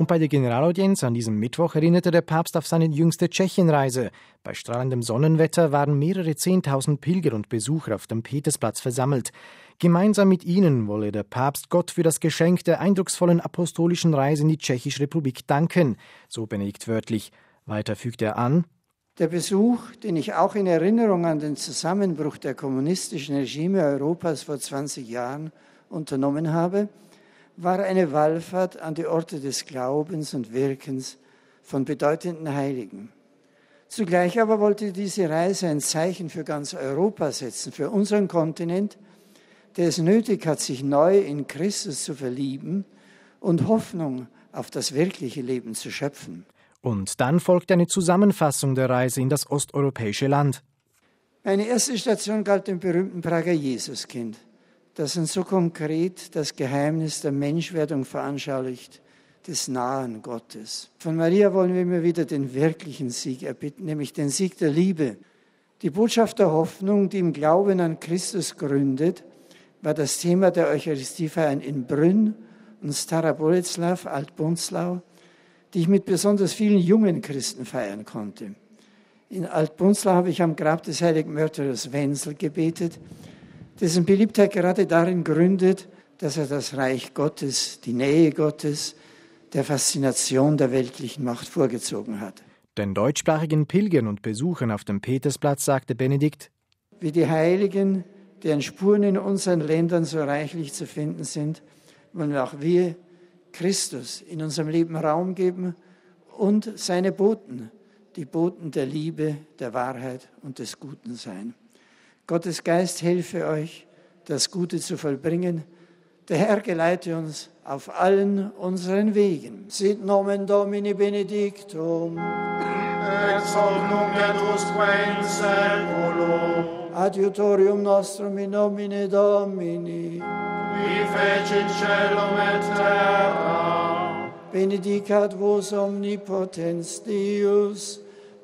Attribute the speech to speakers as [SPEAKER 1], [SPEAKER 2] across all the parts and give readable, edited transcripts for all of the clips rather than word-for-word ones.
[SPEAKER 1] Und bei der Generalaudienz an diesem Mittwoch erinnerte der Papst auf seine jüngste Tschechienreise. Bei strahlendem Sonnenwetter waren mehrere 10.000 Pilger und Besucher auf dem Petersplatz versammelt. Gemeinsam mit ihnen wolle der Papst Gott für das Geschenk der eindrucksvollen apostolischen Reise in die Tschechische Republik danken, so Benedikt wörtlich. Weiter fügt er an:
[SPEAKER 2] Der Besuch, den ich auch in Erinnerung an den Zusammenbruch der kommunistischen Regime Europas vor 20 Jahren unternommen habe, war eine Wallfahrt an die Orte des Glaubens und Wirkens von bedeutenden Heiligen. Zugleich aber wollte diese Reise ein Zeichen für ganz Europa setzen, für unseren Kontinent, der es nötig hat, sich neu in Christus zu verlieben und Hoffnung auf das wirkliche Leben zu schöpfen.
[SPEAKER 1] Und dann folgt eine Zusammenfassung der Reise in das osteuropäische Land.
[SPEAKER 2] Meine erste Station galt dem berühmten Prager Jesuskind, das uns so konkret das Geheimnis der Menschwerdung veranschaulicht, des nahen Gottes. Von Maria wollen wir immer wieder den wirklichen Sieg erbitten, nämlich den Sieg der Liebe. Die Botschaft der Hoffnung, die im Glauben an Christus gründet, war das Thema der Eucharistiefeiern in Brünn und Stara Boleslav, Altbunzlau, die ich mit besonders vielen jungen Christen feiern konnte. In Altbunzlau habe ich am Grab des heiligen Märtyrers Wenzel gebetet, dessen Beliebtheit gerade darin gründet, dass er das Reich Gottes, die Nähe Gottes, der Faszination der weltlichen Macht vorgezogen hat.
[SPEAKER 1] Den deutschsprachigen Pilgern und Besuchern auf dem Petersplatz sagte Benedikt:
[SPEAKER 2] Wie die Heiligen, deren Spuren in unseren Ländern so reichlich zu finden sind, wollen auch wir Christus in unserem Leben Raum geben und seine Boten, die Boten der Liebe, der Wahrheit und des Guten sein. Gottes Geist helfe euch, das Gute zu vollbringen. Der Herr geleite uns auf allen unseren Wegen. Sit nomen Domini benedictum.
[SPEAKER 3] Ex hoc nunc et usque in saeculo.
[SPEAKER 2] Adiutorium nostrum in nomine Domini.
[SPEAKER 3] Qui fecit caelum et terra.
[SPEAKER 2] Benedicat vos omnipotens Deus,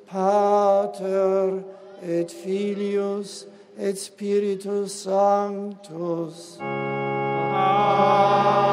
[SPEAKER 2] Pater et Filius et Spiritus Sanctus.
[SPEAKER 3] Amen.